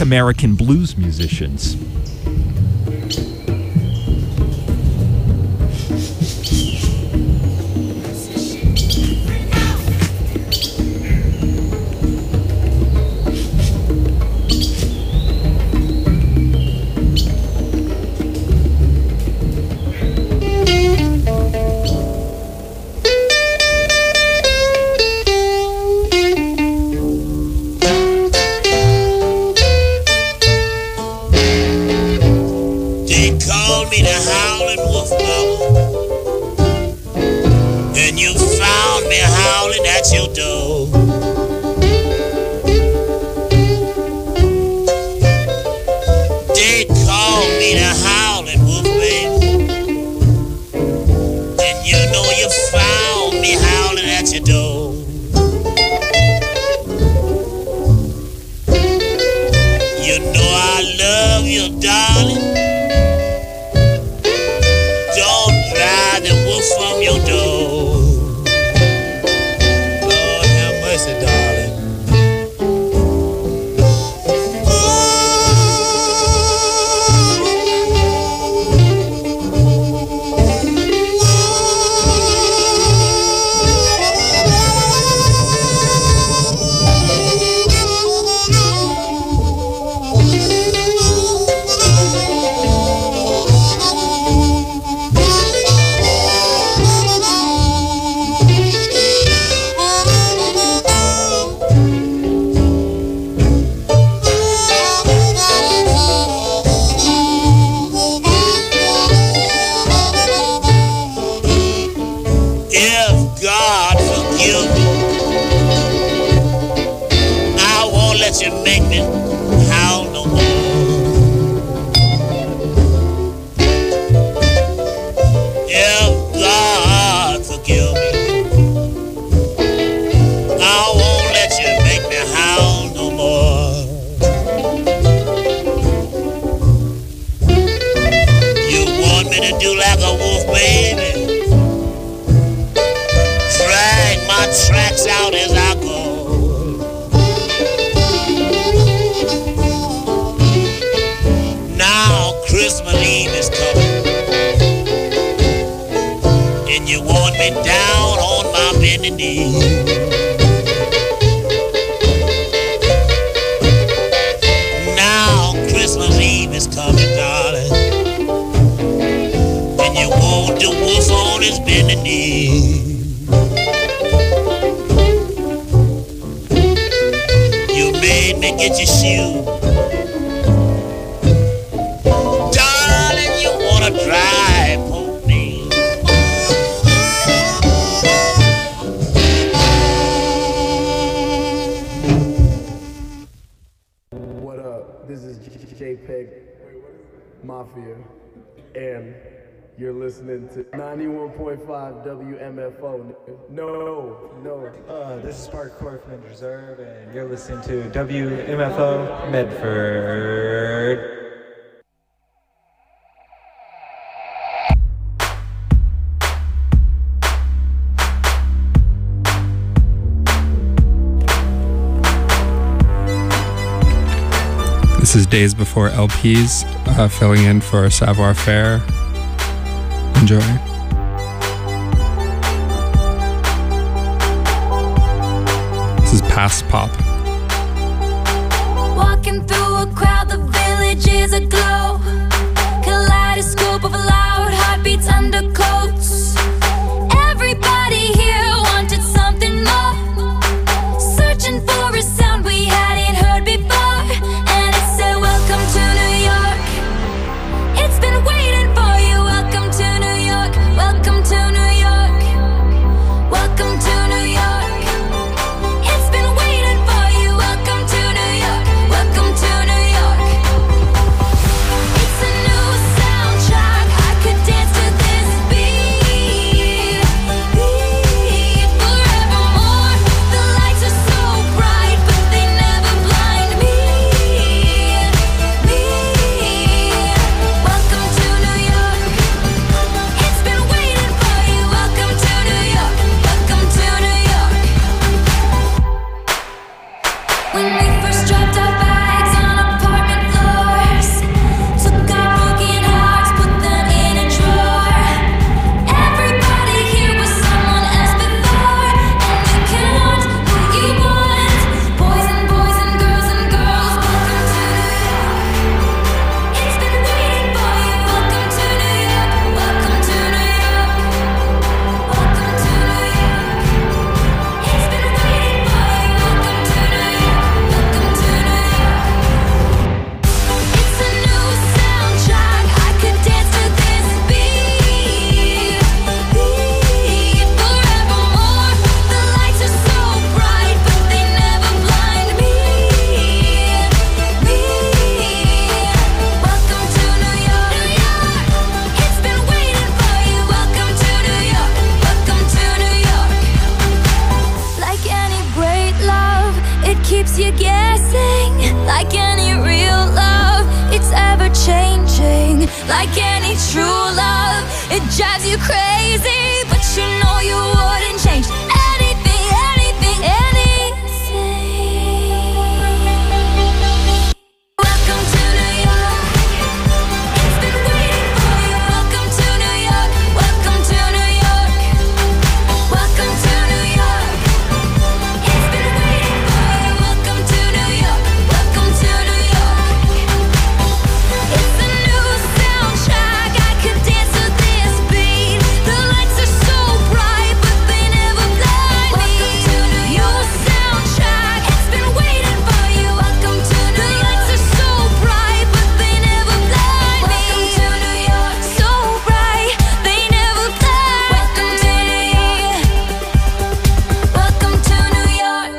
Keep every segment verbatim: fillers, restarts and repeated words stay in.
American blues musicians. And you're listening to ninety-one point five W M F O. No, no. Uh, this is Park Corfman Reserve, and you're listening to W M F O Medford. This is Days Before L Ps, uh, filling in for Savoir Faire. Enjoy. This is Past Pop. Walking through a crowd, the village is aglow. Kaleidoscope of loud heartbeats, undercoats. Everybody here wanted something more. Searching for a sound we hadn't heard before. Welcome to New York. It's been waiting for you. Welcome to New York. Welcome to New York. Welcome to New York. It's been waiting for like any true love. It drives you crazy, but you know you wouldn't change anything, anything, anything. Welcome to New York. It's been waiting for you. Welcome to New York. Welcome to New York. Welcome to New York. It's been waiting for you. Welcome to New York. Welcome to New York. It's a new soundtrack. I could dance to this beat. The lights are so bright, but they never blind me. Welcome to New York. New soundtrack. It's been waiting for you. Welcome to New York. The lights are so bright, but they never blind me. Welcome to New York. So bright, they never blind. Welcome to New York. Welcome to New York.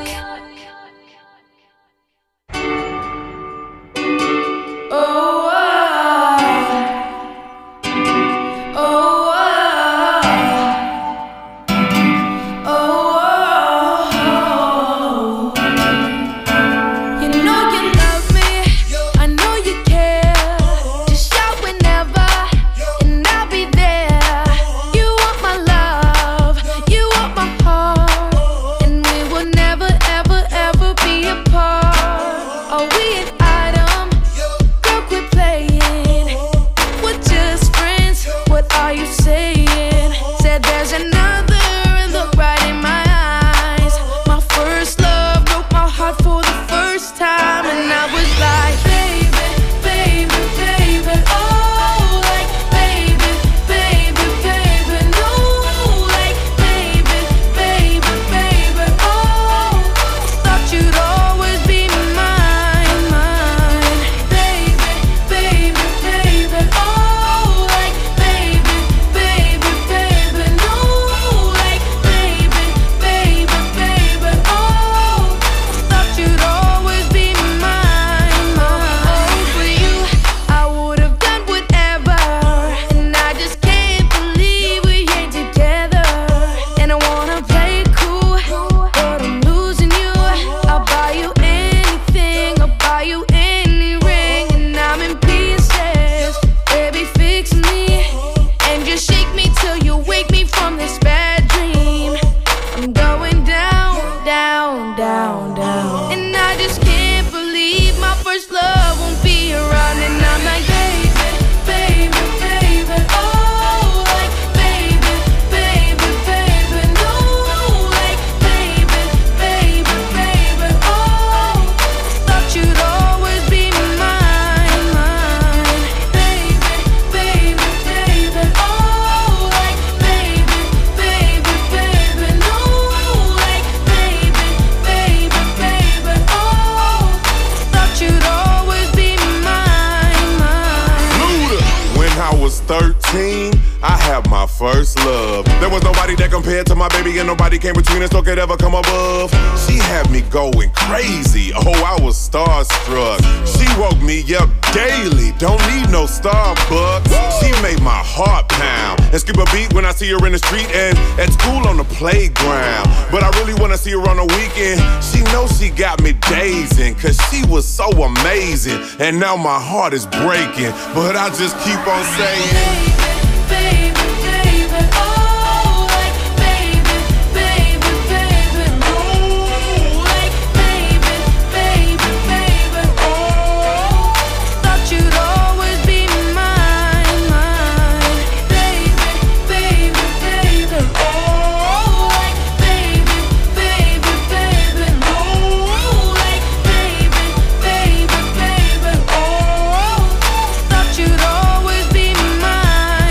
Oh, oh, oh, oh, oh. You know you love me, I know you care. Just shout whenever, and I'll be there. You want my love, you want my heart, and we will never, ever, ever be apart. Are we an item? Girl, quit playing. We're just friends. What are you saying? Said there's another, and look right in my eyes. My first love broke my heart for the first time, and I was like, baby, baby, baby, oh, like, baby, baby, baby, no, like, baby, baby, baby, oh, thought you'd always be mine, mine, baby, baby, baby, oh, like, baby, baby, baby, no, like, baby, baby, baby, oh, thought you'd always be mine, mine. For you, I would have done whatever, and I just can't believe we ain't together. And I wanna play it cool, but I'm losing you. I'll buy you anything, I'll buy you any ring, and I'm in pieces. Baby, fix me, and just shake me till you wake me from this bad dream. I'm going down, down, down, down, and I just can't believe my first love won't be around. And I'm like, baby, baby, baby, oh, like, baby, baby, baby, no, like, baby, baby, baby, oh, thought you'd always be mine, mine, baby, baby, baby, oh, like, baby, baby, baby, no, like, baby, baby, baby, oh, thought you'd always be mine, mine. Luda. When I was thirteen, I had my first love. There was nobody that compared to my baby, and nobody came between us or could ever come above. She had me going crazy. Oh, I was starstruck. She woke me up daily. Don't need no Starbucks. She made my heart pound and skip a beat when I see her in the street and at school on the playground. But I really wanna see her on the weekend. She knows she got me dazing, cause she was so amazing. And now my heart is breaking, but I just keep on saying, Baby, baby, oh, like, baby, baby, baby, no, like, baby, baby, baby, oh, thought you'd always be mine, mine, baby, baby, baby, oh, like, baby, baby, baby, no, like, baby, baby, baby, oh, thought you'd always be mine.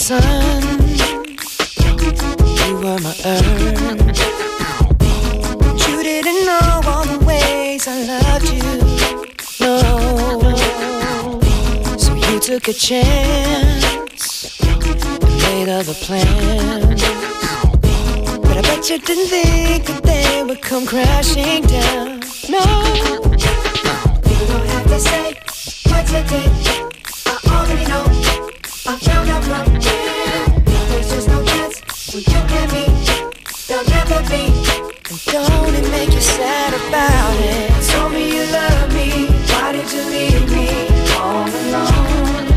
sun, you were my earth. But you didn't know all the ways I loved you, no. So you took a chance and made other plans. But I bet you didn't think that they would come crashing down, no. You don't have to say what you did, I already know. I found out from him. There's just no chance when you and me, there'll never be. And don't it make you sad about it? Told me you love me, why did you leave me all alone?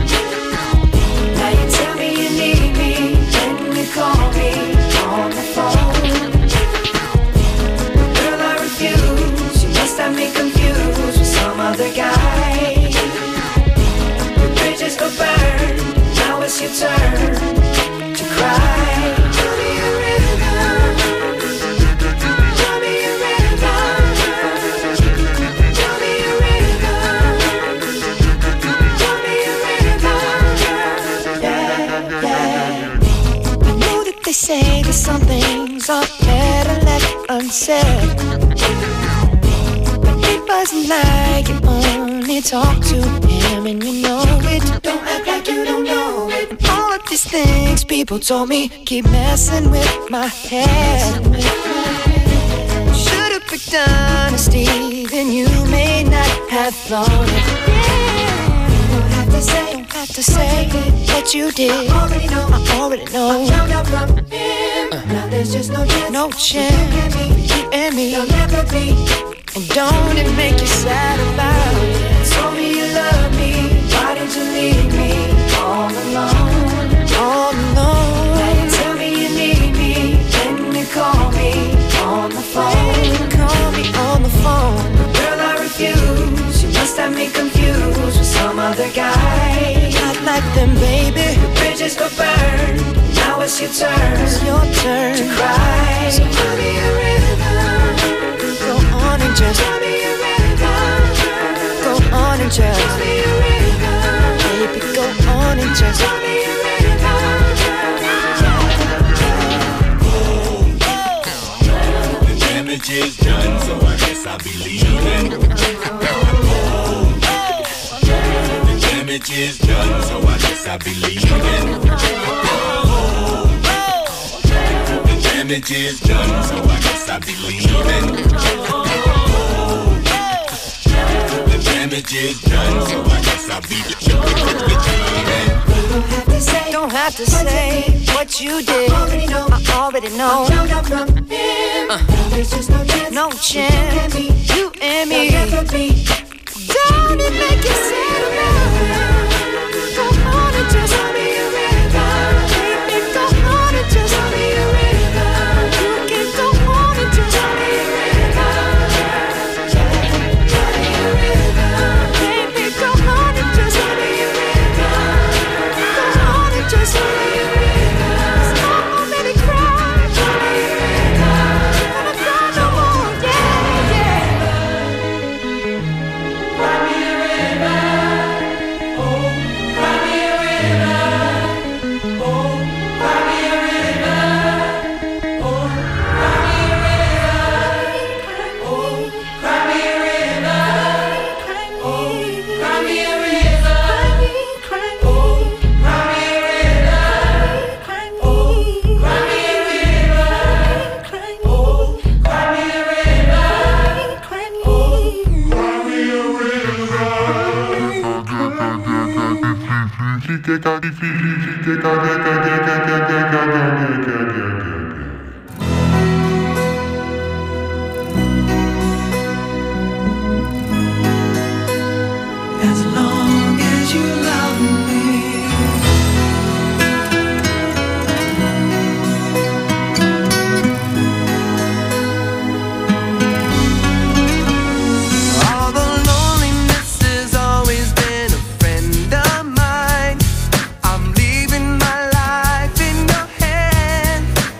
Now you tell me you need me when you call me on the phone. Girl, I refuse, you must have me confused with some other guy. The bridges go burn, now it's your turn to cry. Tell me a rhythm, tell me a rhythm, tell me a rhythm, tell me a rhythm, yeah, yeah. I know that they say that some things are better left unsaid, but it wasn't like you only talked to him and you know it. Don't act like you don't know it. And all of these things people told me keep messing with my head. Should've picked honesty, then you may not have thought it. Yeah. Don't have to say, don't have to say what you did. I already know, I already know. I found out from him. Uh. Now there's just no chance, no chance for you and me. There'll never be. And don't it make you sad about it? Told me you love me, why did you leave me all alone? All alone. Now you tell me you need me when you call me on the phone. Call me on the phone. Girl, I refuse, you must have me confused with some other guy. Not like them, baby. The bridges go burn, now it's your turn. It's your turn to cry. So tell me a rhythm, go on and just tell me a rhythm. Go on and just tell me a rhythm. Baby, go on and just tell me a rhythm. The damage is done, so I guess I'll be leaving. The damage is done, so I guess I'll be leaving. The damage is done, so I guess I'll be leaving. The damage is done, so I guess I'll be leaving. Don't have to say, don't have to say what you did. I already know, I already know. I found out from him. Uh. There's just no chance, no chance. You and me, you and me. Never be. Don't it make you sad about it? Go on and just tell me a rhythm. Baby, go on and just tell me a rhythm. You can go on and just tell me a rhythm. Tell me a rhythm. Baby, go on and just tell me a rhythm. Go on and just tell me a rhythm. Stop already crying. Tell me a rhythm. Gonna cry no more, yeah, yeah. Cry me a rhythm. Oh, cry me a rhythm. Oh, cry me a rhythm. Oh, cry me a rhythm. Oh, cry me a rhythm. Oh, cry me a rhythm. Oh, cry me a rhythm. Oh, cry me a rhythm. Oh, cry me a rhythm. Oh, cry me a As long as you love me. All the loneliness has always been a friend of mine. I'm leaving my life in your hands.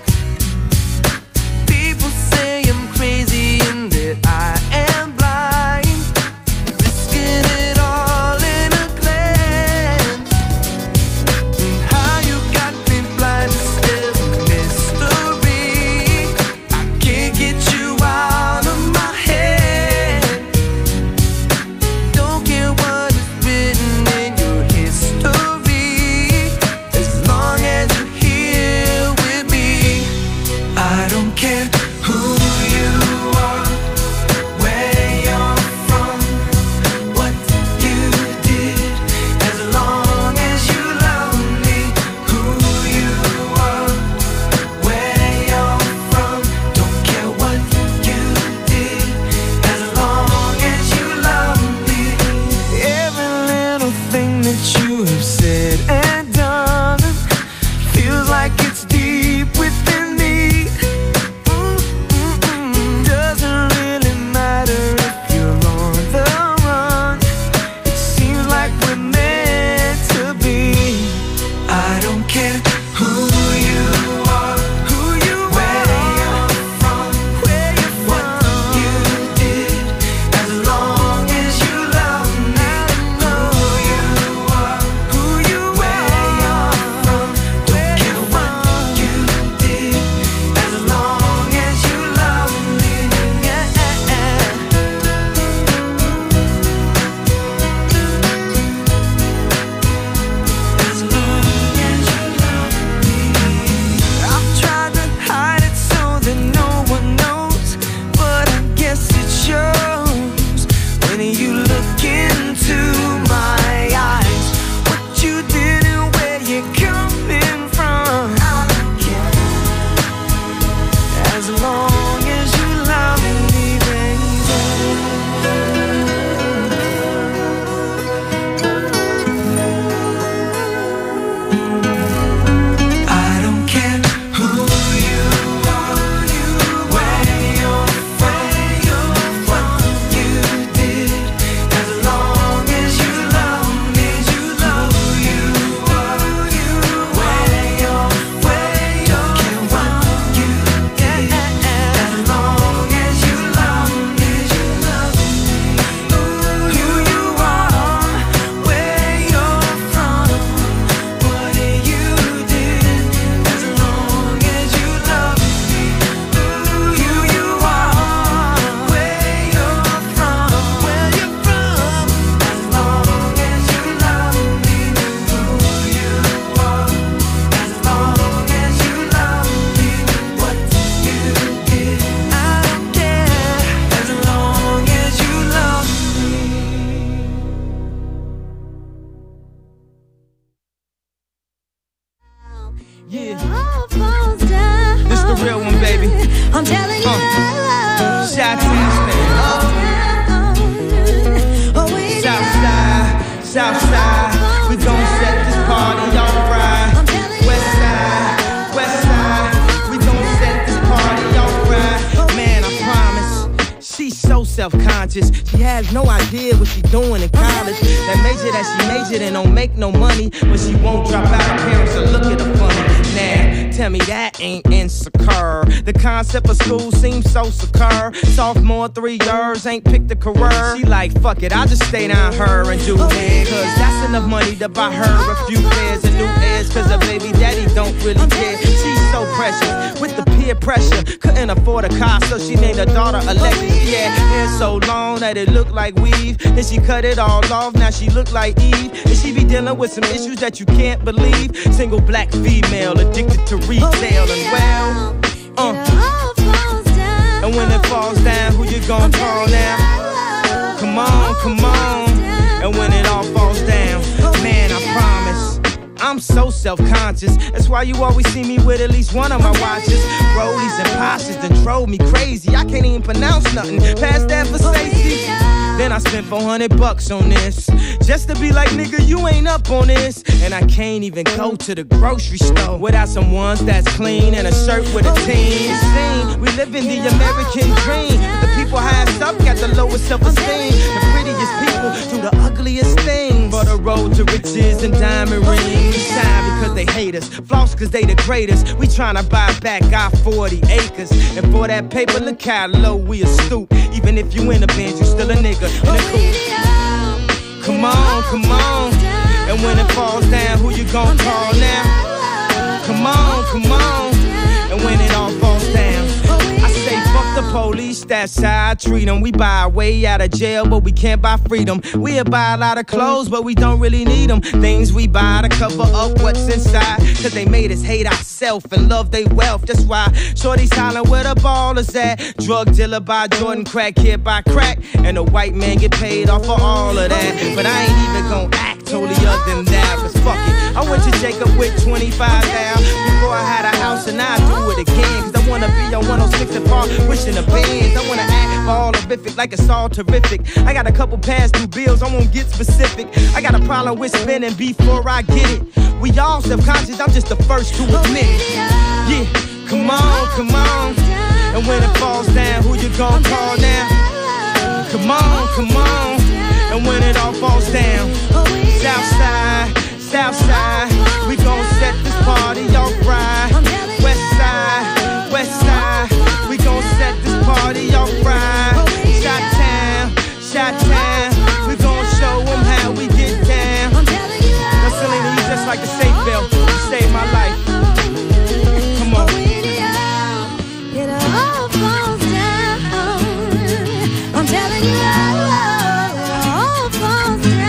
Southside, we gon' set this party off right. Westside, Westside, we gon' set this party off right. Man, I promise, she's so self-conscious. She has no idea what she doing in college. That major that she majored in don't make no money, but she won't drop out. Her parents will look at her funny. Nah, tell me that ain't insecure. The concept of school seems so secure. Sophomore, three years, ain't picked a career. She like, fuck it, I'll just stay down her and do it. Cause that's enough money to buy her a few pairs of new ears. Cause her baby daddy don't really care. She's so precious with the peer pressure. Couldn't afford a car, so she named her daughter Alexis. Yeah, hair so long that it looked like weave. Then she cut it all off, now she look like Eve. And she be dealing with some issues that you can't believe. Single black female, addicted to retail and well, uh. And when it falls down, who you gon' call now? Come on, come on. And when it all falls down, man, I promise, I'm so self-conscious. That's why you always see me with at least one of my watches. Rollies and Poshas that drove me crazy. I can't even pronounce nothing past that for Stacy. Then I spent four hundred bucks on this, just to be like, nigga, you ain't up on this. And I can't even go to the grocery store without some ones that's clean and a shirt with a team. Seen, we live in the American dream. The people highest up got the lowest self-esteem. The prettiest people do the ugliest things. For the road to riches and diamond rings. Shine because they hate us, floss cause they the greatest. We tryna buy back our forty acres. And for that paper, look how low we a stoop. Even if you in a Benz, you still a nigga in a coupe. Come on, come on. And when it falls down, who you gon' call now? Come on, come on. And when it all falls down, I say fuck the police, that's how I treat them. We buy our way out of jail, but we can't buy freedom. We'll buy a lot of clothes, but we don't really need them. Things we buy to cover up what's inside, cause they made us hate ourselves and love they wealth. That's why shorty's hollering where the ballers at. Drug dealer buy Jordan, crack kid buy crack, and the white man get paid off for all of that. But I ain't even gon' act totally other than that, cause fuck it, I went to Jacob with twenty-five thousand before I had a house, and I do it again, cause I wanna be on one oh six and Park, wishing the bands. I wanna act all horrific, like it's all terrific. I got a couple past due bills, I won't get specific. I got a problem with spending before I get it. We all self-conscious, I'm just the first to admit it. Yeah, come on, come on. And when it falls down, who you gon' call now? Come on, come on. And when it all falls down, Southside, Southside, we gon' set this party off right. Westside, Westside, we gon' set this party off right. Shot-town, Shot-town, we gon' show them how we get down. Now Selena, you just like a safe belt, you saved my life. Come on. It all falls down. I'm telling you, it all falls down.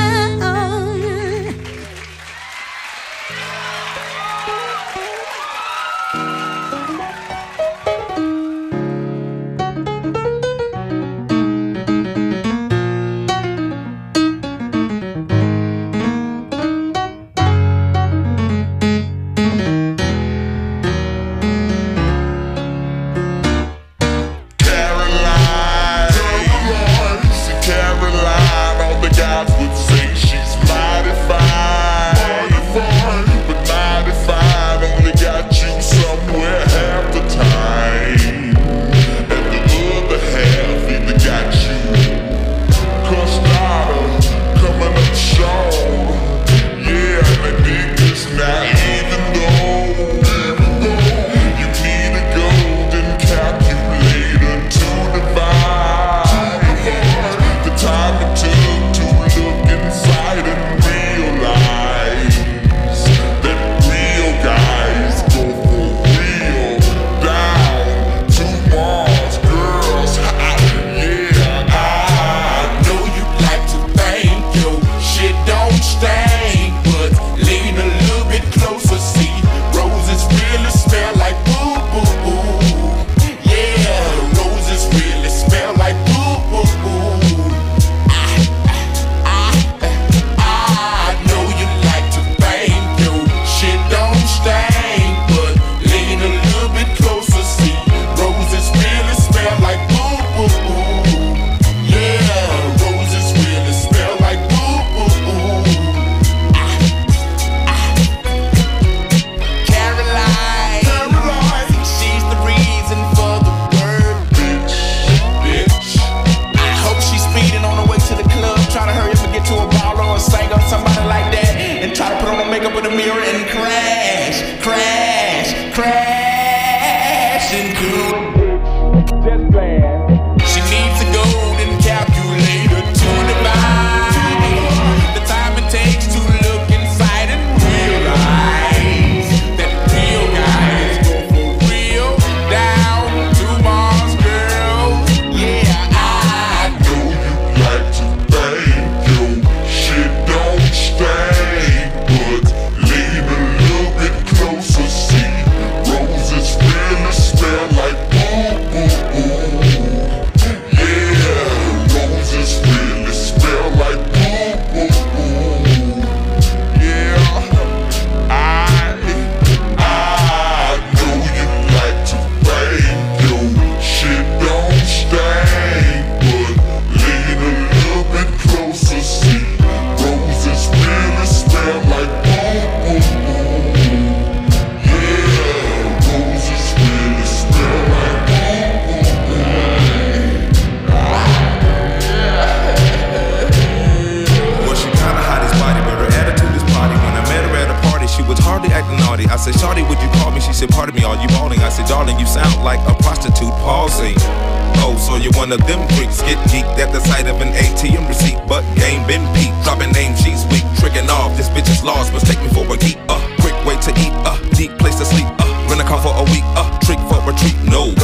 One of them freaks get geeked at the sight of an A T M receipt, but game been peaked. Dropping name, she's weak, tricking off. This bitch is lost, mistake me for a geek. Uh, quick way to eat, uh, deep place to sleep. Uh, rent a car for a week, uh, trick for retreat. No, go on the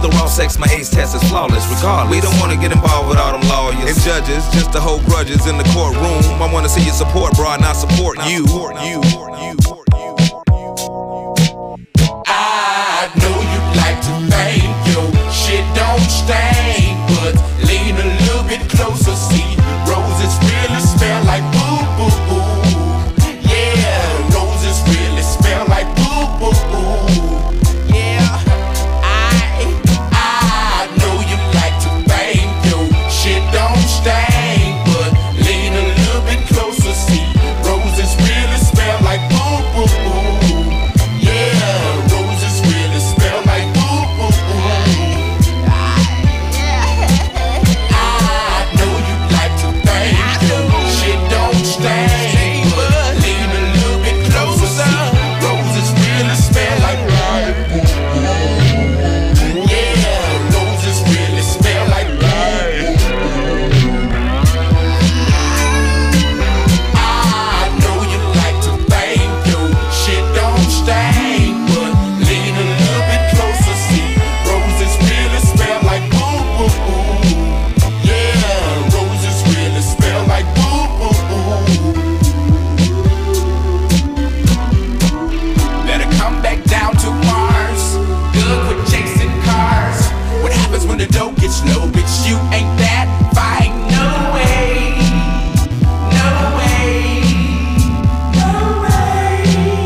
After all sex, my ace test is flawless. Regardless, we don't wanna get involved with all them lawyers and judges just to hold grudges in the courtroom. I wanna see you support, bro, not support you. You. I know you like to think your shit don't stain, but lean a little bit closer, see roses really smell like boo boo boo. Yeah, roses really smell like boo boo boo. Yeah, I I know you like to think your shit don't stain, but lean a little bit closer, see roses really smell like boo boo boo. Yeah, roses really smell like boo boo boo. I know you like to think your shit don't stain, but lean a little bit closer, see roses really smell like boo boo boo. Yeah, roses really smell like boo boo boo. I know you like to think your shit don't stain, but lean a little bit closer, see roses really smell like boo boo boo. Yeah, roses really smell like boo boo boo. Better come back down to Mars. Good with chasing cars. What happens when the dough gets low? Bitch, you ain't that fine. No way. No way. No way.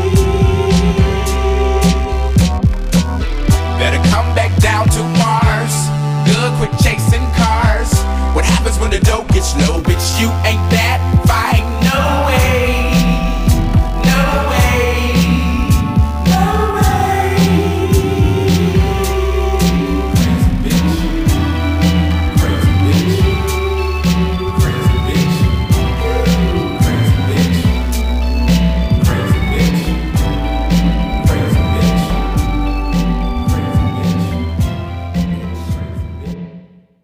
Better come back down to Mars. Good with chasing cars. What happens when the dough gets low? Bitch, you ain't that fine. No way. No way. No way. Crazy bitch. Crazy bitch. Crazy bitch. Crazy bitch. Crazy bitch. Crazy bitch. Crazy bitch.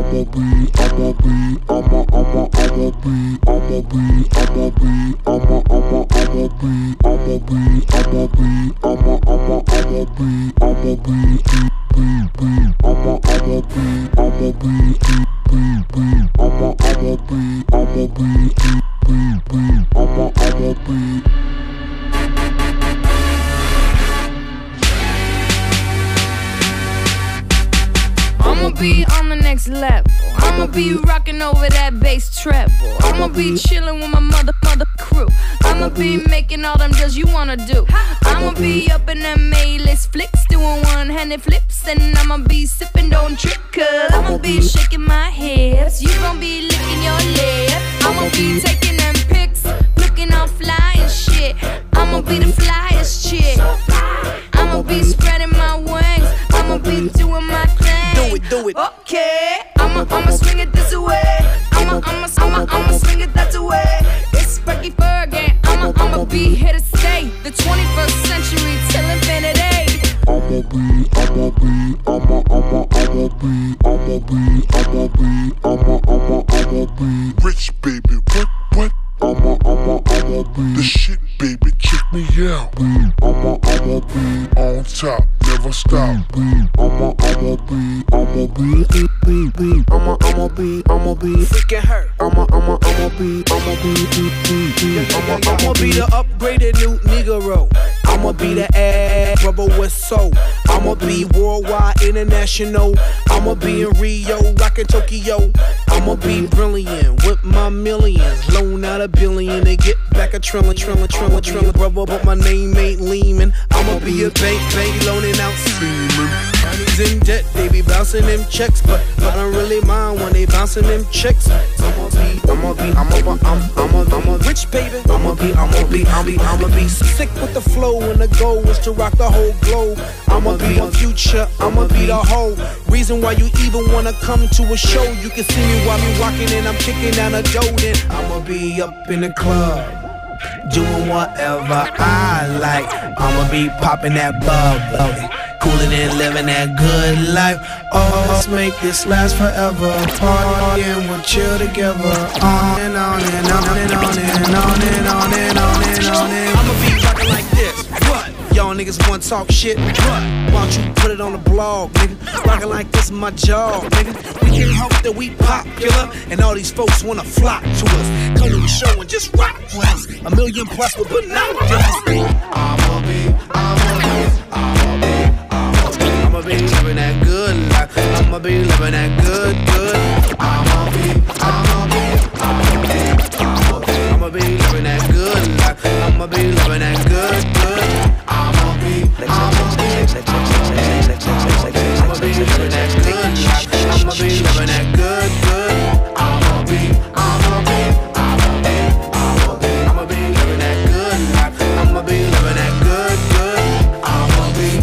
I'ma be, I'ma be, I'ma, I'ma, I'ma be, I'ma be, I'ma be, I'ma, I'ma, I'ma be, I'ma be, I'ma be, I'ma, I'ma, I'ma be, I'ma be, be, be, be, I'ma, I'ma be, I'ma be, be, be, be, I'ma, I'ma be, I'ma be, be, be, be, I'ma, I'ma be. I'ma be on the next level. I'ma be rocking over that bass treble. I'ma be chilling with my mother, mother crew. I'ma be making all them deals you wanna do. I'ma be up in them A-list flicks, doing one-handed flips, and I'ma be sipping, don't trip, cause I'ma be shaking my hips. You gon' be licking your lips. I'ma be taking them pics, looking all fly and shit. I'ma be the flyest chick. I'ma be spreading my wings. I'ma be doing my thing. Do it, do it. Okay, I'ma, I'ma swing it this way. I'ma, I'ma, I'ma, I'ma swing it that way. It's Frankie Fergie. I'ma, I'ma be here to stay. The twenty-first century till infinity. I'ma be, I'ma be, I'ma, I'ma, I'ma be, I'ma be, I'ma be, I'ma, I'ma, I'ma be rich, baby. What, what? I'ma, I'ma, I'ma be the shit, baby. Check me out. I'ma, I'ma be on top, never stop. I'ma, I'ma be, I'ma be, be, be. I'ma, I'ma be, I'ma be freaking her. I'ma, I'ma, I'ma be, I'ma be, be, be, be. I'ma, I'ma be the upgraded new Negro. I'ma be the ass rubber with soul. I'ma be worldwide, international. I'ma be in Rio, rockin' Tokyo. I'ma be brilliant with my millions. Loan out a billion to get back a trillion, trillion, trillion, trillion. Brother, but my name ain't Lehman. I'ma be a bank, bank loaning out semen. Money's in debt, they be bouncing them checks, but I don't really mind when they bouncing them checks. I'ma be, I'ma be, I'ma be, I'm, I'm a, I'm a rich baby. I'ma be, I'ma be, I'ma be, I'ma be sick with the flow, and the goal is to rock the whole globe. I'ma be a future, I'ma be the whole reason why you even wanna come to a show. You can see me while me walking and I'm kicking down a door. Then I'ma be up in the club, doing whatever I like. I'ma be popping that bubble, cooling and living that good life. Oh, let's make this last forever. Party and we'll chill together. On and on and on and on and on and on and on and on and I'ma be rocking like this. What? Y'all niggas wanna talk shit? What? Why don't you put it on the blog, nigga? Rocking like this is my job, nigga. We can't help that we popular, and all these folks wanna flock to us. Come to the show and just rock with us. A million plus with binoculars. I'ma be, I'ma be, I'ma be, I'ma be, I'ma be living that good life. I'ma be living that good, good. I'ma be, I'ma be, I'ma be, I'ma be, I'ma be living that good life. I'ma be living that good, good. I'ma be, I'ma be, I'ma be living that good life. I'ma be living that good, good. I'ma be, I'ma be, I'ma be, I'ma be, I'ma be living that good life. I'ma be living that good, good. I'ma be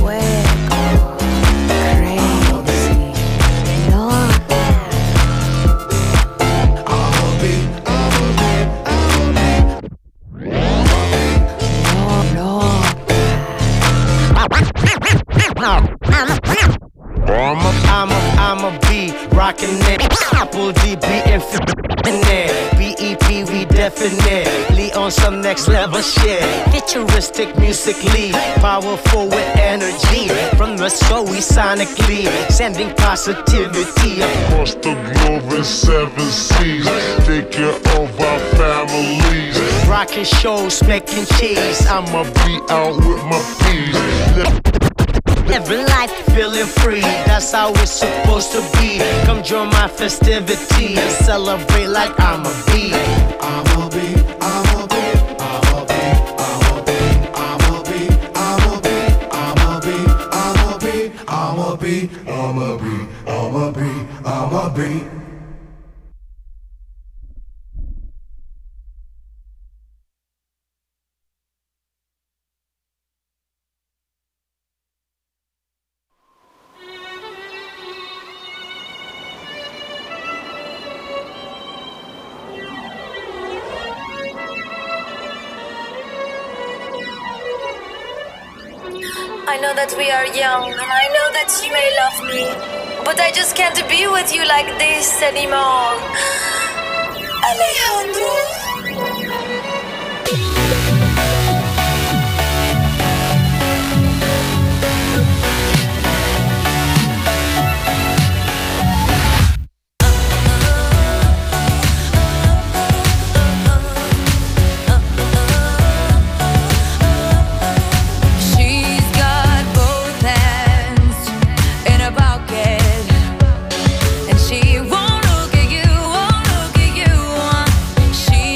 crazy, Lord. I'ma be, I'ma be, I'ma be, I'ma, I'ma be rockin' it. Apple D, B, infinite. B E P, we definitely on some next level shit. Futuristic musically, powerful with energy. From the soul, we sonically sending positivity across the globe in seven seas. Take care of our families. Rockin' shows, making cheese. I'ma be out with my peas. Living life, feeling free, that's how it's supposed to be. Come join my festivity and celebrate like I'ma be. I'ma be, I'ma be, I'ma be, I'ma be, I'ma be, I'ma be, I'ma be, I'ma be, I'ma be, I'ma be, I'ma be, I'ma be. I know that we are young, and I know that you may love me, but I just can't be with you like this anymore. Alejandro. She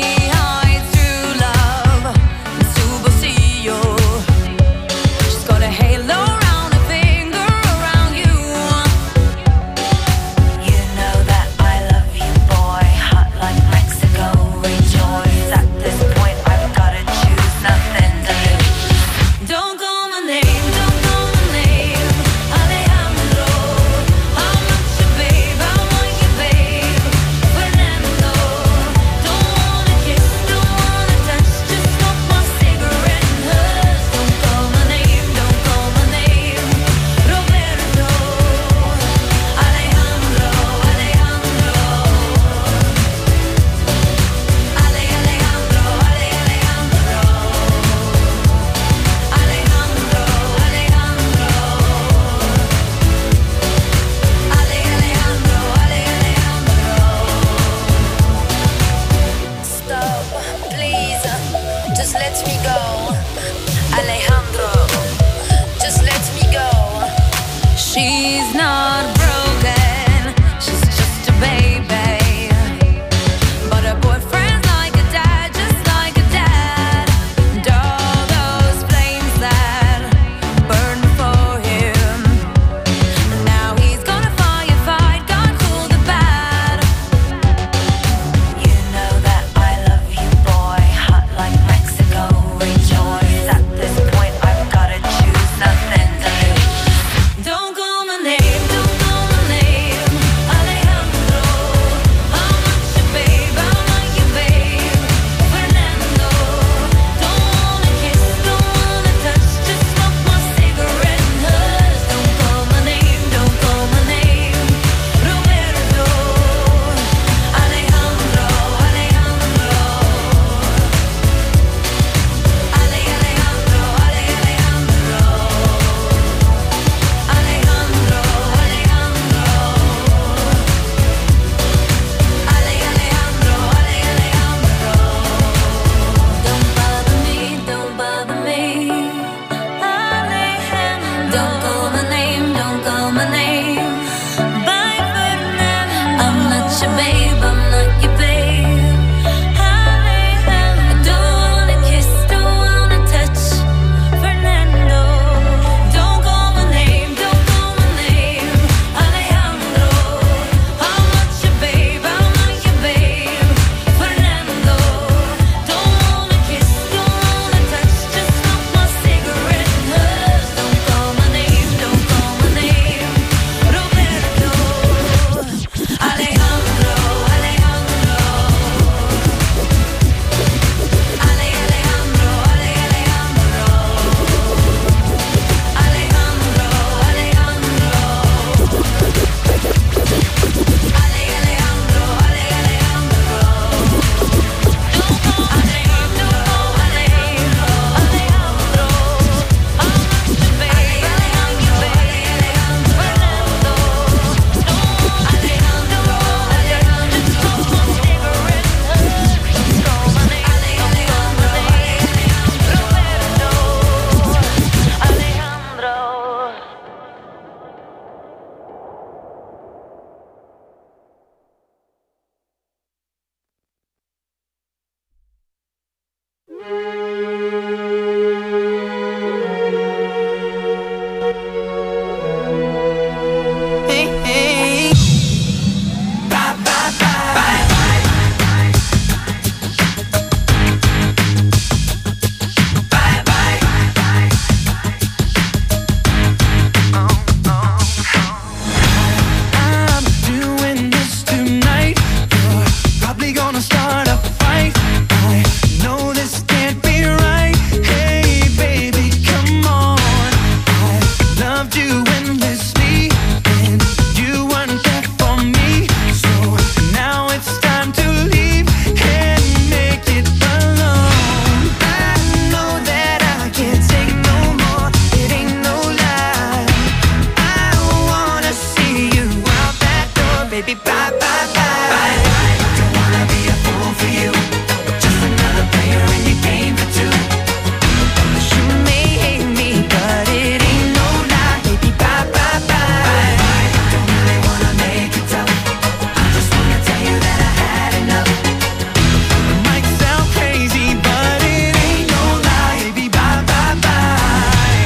baby, bye, bye, bye. Don't wanna be a fool for you, just another player in your game for two. You may hate me, but it ain't no lie, baby, bye, bye, bye. Don't really wanna make it tough, I just wanna tell you that I had enough. It might sound crazy, but it ain't no lie, baby, bye, bye, bye.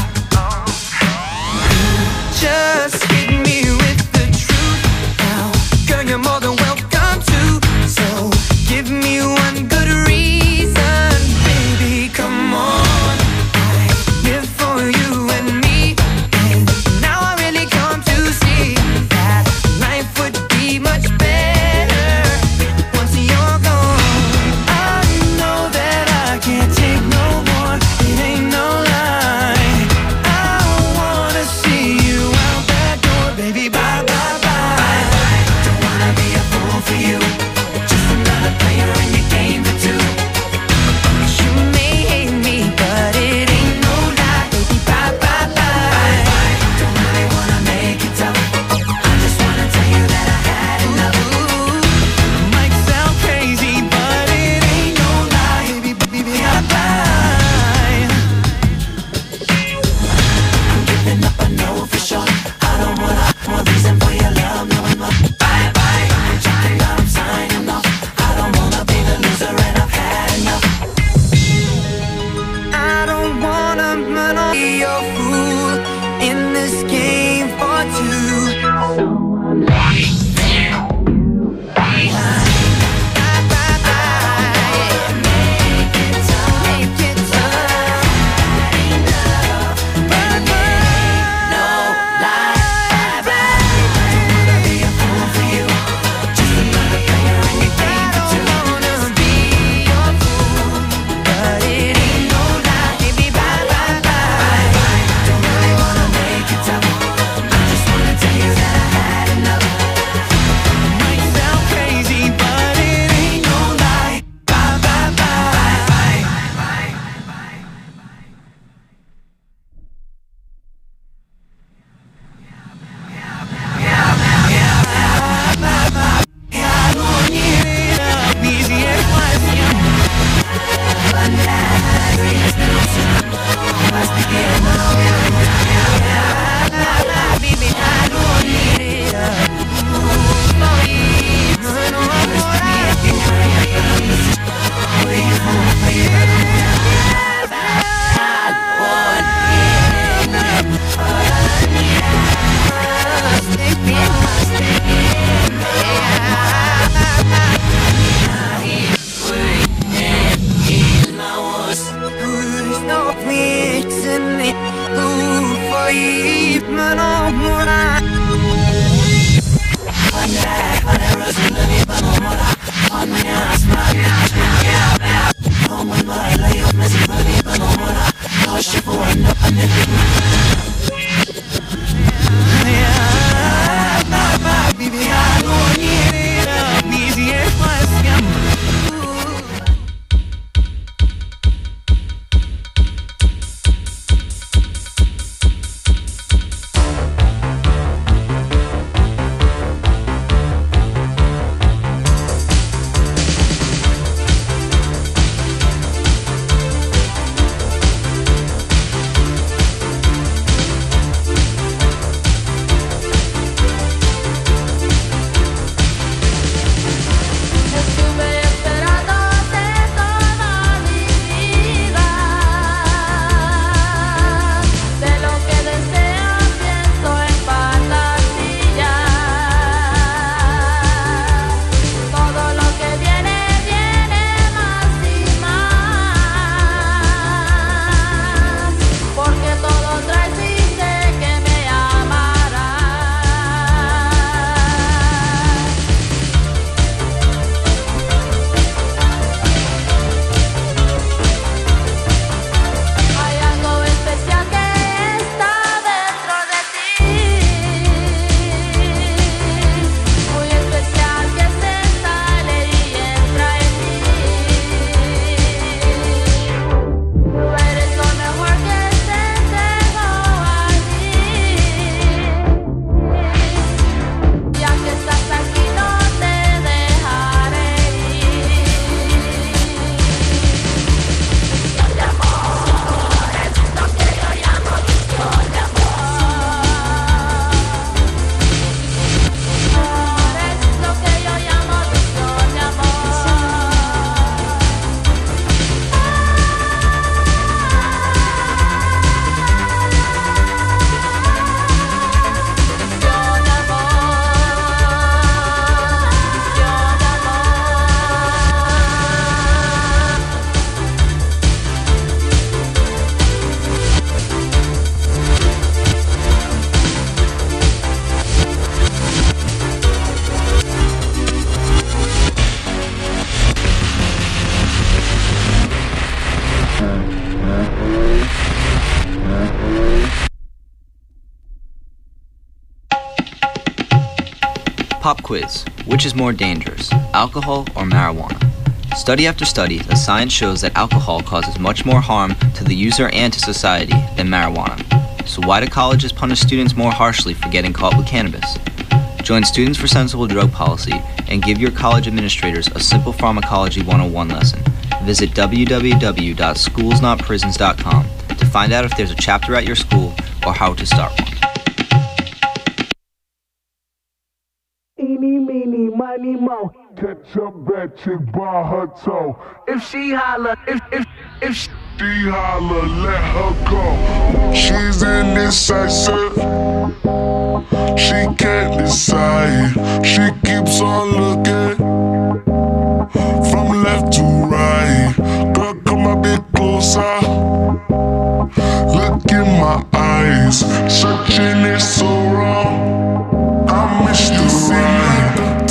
Just hit me with the truth now. Pop quiz. Which is more dangerous, alcohol or marijuana? Study after study, the science shows that alcohol causes much more harm to the user and to society than marijuana. So why do colleges punish students more harshly for getting caught with cannabis? Join Students for Sensible Drug Policy and give your college administrators a simple pharmacology one oh one lesson. Visit w w w dot schools not prisons dot com to find out if there's a chapter at your school or how to start one. Eeny, meeny, miny, mo. Catch a bad chick by her toe. If she holler, if, if, if she holler, let her go. She's indecisive. She can't decide. She keeps on looking from left to right. Girl, come a bit closer. Look in my eyes. Searching is so wrong. I miss the ride.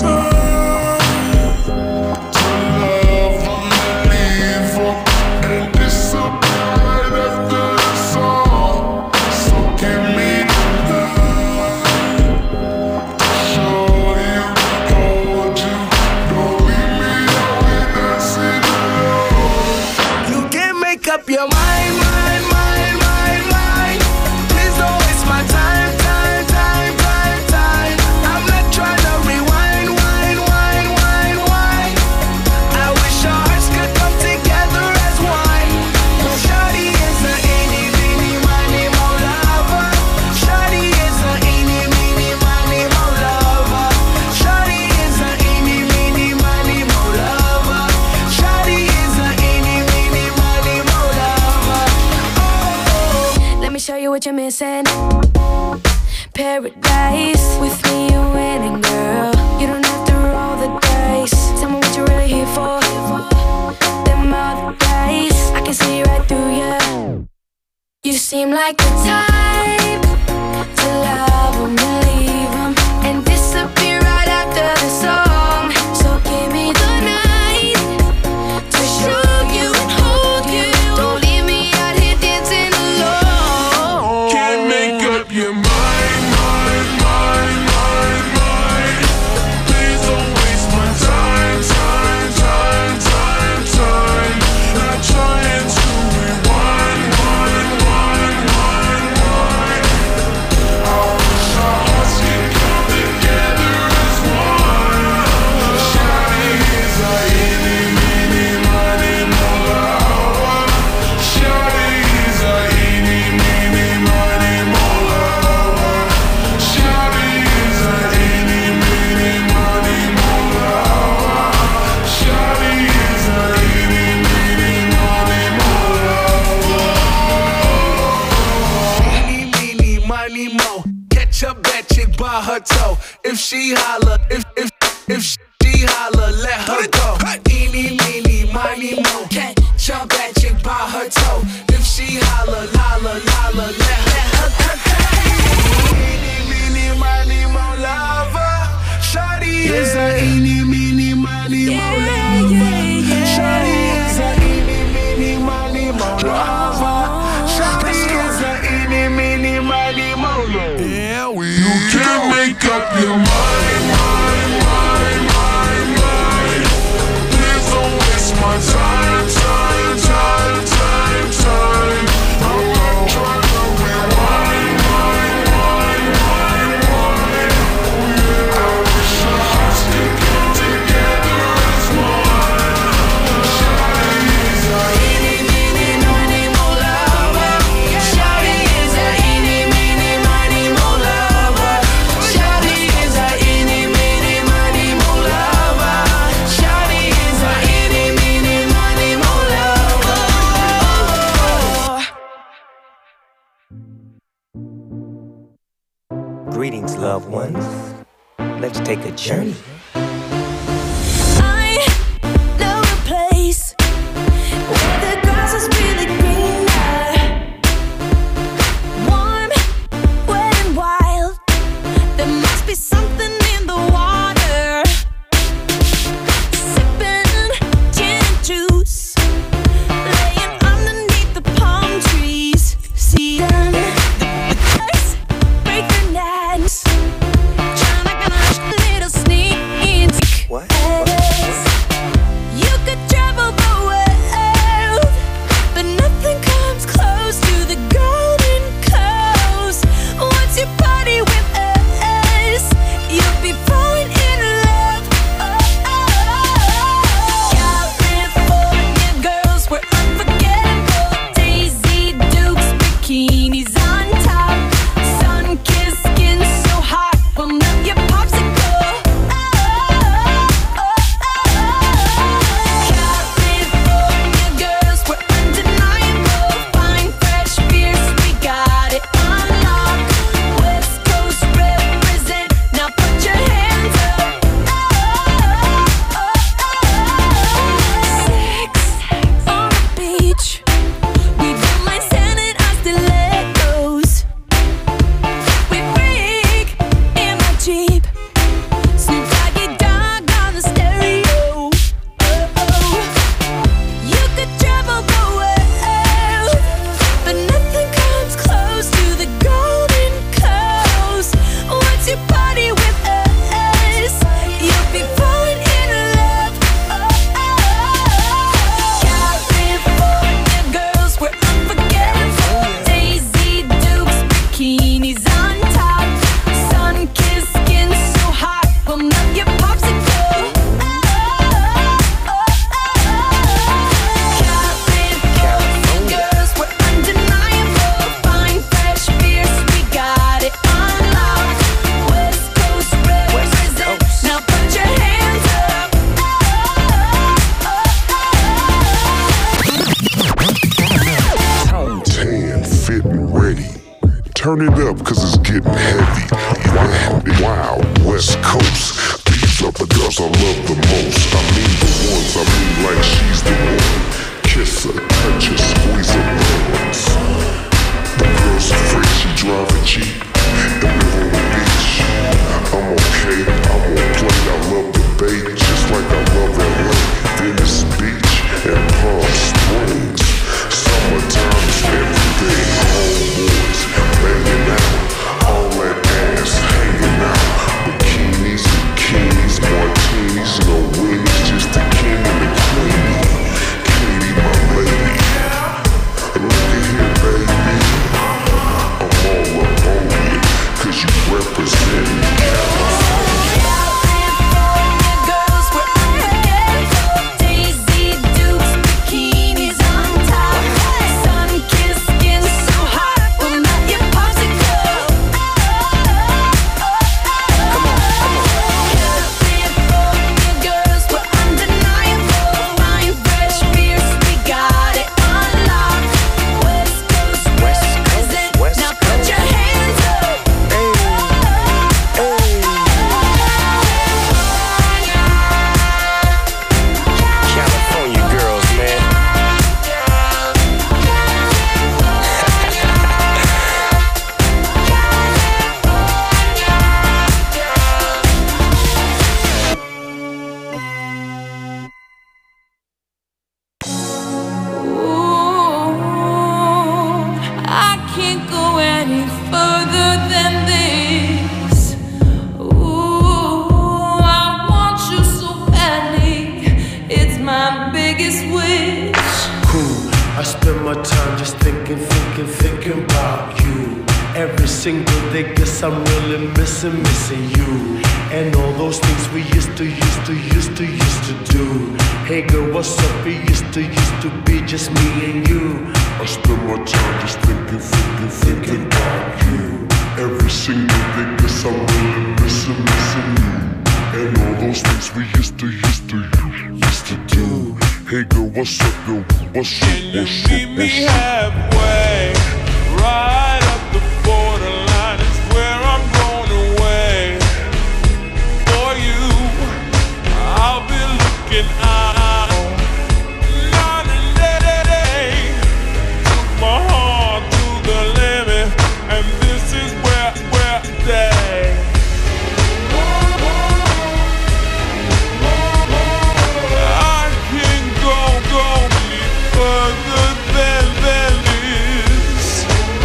Up your mind, mind, mind, mind, mind. Please don't waste my time, time, time, time, time. I'm not trying to rewind, wind, wind, wind, wind. I wish our hearts could come together as one. Shawty is a eeny, meeny, miny, mo lover. Shawty is a eeny, meeny, miny, mo lover. Shawty is a eeny, meeny, miny, mo lover. Shawty is a eeny, meeny, miny, mo. Let me show you what you're missing. Paradise. With me you're winning, girl. You don't have to roll the dice. Tell me what you're really here for. Them other guys, I can see right through you. You seem like the type to love them and leave them and disappear right after the song. So give me the night to show you and hold you. Don't leave me out here dancing alone. Can't make up your mind, mind, mind, mind, mind. Please don't waste my time, time, time, time, time. Not trying to rewind, wind, wind, wind, wind. I wish our hearts could come together as one. Shawty is a eeny, meeny, miny, mo lover. Shawty is a eeny, meeny, miny, mo lover. Shawty is a eeny, meeny, miny, mo lover. Shawty is a eeny, meeny, miny, mo lover. Eeny, meeny, miny, mo. Catch a bad chick by her toe. If she holler, if if if she holler, let her go. Eeny, meeny, miny, mo. Catch a bad chick by her toe. If she holler, holler, holler, let her go. Eeny, meeny, miny, mo lover. Shawty is a eeny, meeny, miny, mo lover. Shawty is a eeny, meeny, miny, mo lover. Shawty is a eeny, meeny, miny, mo lover. Yeah, we. You can't make up your mind, mind, mind, mind, mind. Please don't waste my time, time, time, time, time. I'm not trying to rewind, wind, wind, wind, wind. I wish our hearts could come together as one. Shawty is a eeny, meeny, miny, mo lover. Shawty is a eeny, meeny, miny, mo lover. Shawty is a eeny, meeny, miny, mo lover. Shawty is a eeny, meeny, miny, mo lover. Greetings, loved ones. Let's take a journey. I know a place where the grass is really greener, warm, wet and wild. There must be something in the water. Sipping gin and juice, laying underneath the palm trees. See them, the birds break their necks, trying to get a little turn it up, cause it's getting heavy. Wild, wild, West Coast. These are the girls I love the most. I mean the ones, I mean like she's the one. Kiss her, touch her, squeeze her bones. The girl's afraid she driving cheap and live on the beach. I'm okay, I won't play, I love the bay, just like I love L A, Venice Beach and Palm Springs. Summertime is every day, homeboys banging out, all that ass hanging out. Bikinis, bikinis, martinis, no weenies, just the king and the queenie. Katie, my lady, look at here, baby, I'm all up on you, cause you represent California. I'm really missing, missing you. And all those things we used to, used to, used to, used to do. Hey girl, what's up? It used to, used to be just me and you. I spend my time just thinking, thinking, thinking about you. Every single day, guess I'm really missing, missing you. And all those things we used to, used to, used to do. Hey girl, what's up, girl? What's up, Can you what's up, meet me what's up? halfway? Right up the borderline is where I'm going away. For you, I'll be looking out. Night and day, took my heart to the limit, and this is where, where I stay. I can go, go any further than, than this.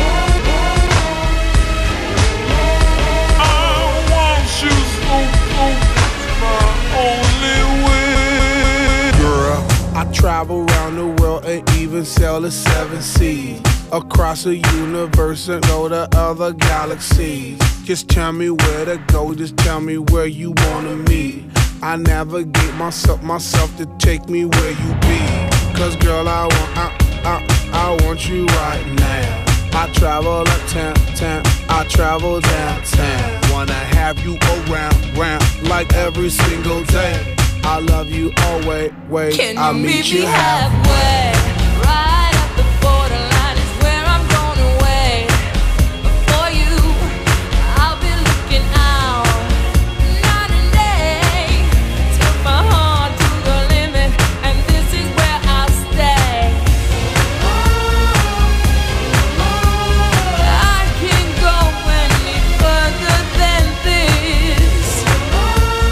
I want you so, so, it's my only way. Girl, I travel around the world and even sail the seven seas. Across the universe and go to other galaxies. Just tell me where to go, just tell me where you wanna meet. I navigate myself, myself to take me where you be. Cause girl, I want, I, I, I want you right now. I travel uptown, town, I travel downtown. Wanna have you around, round, like every single day. I love you always, wait, Can I'll you meet meet you me halfway. halfway? Right.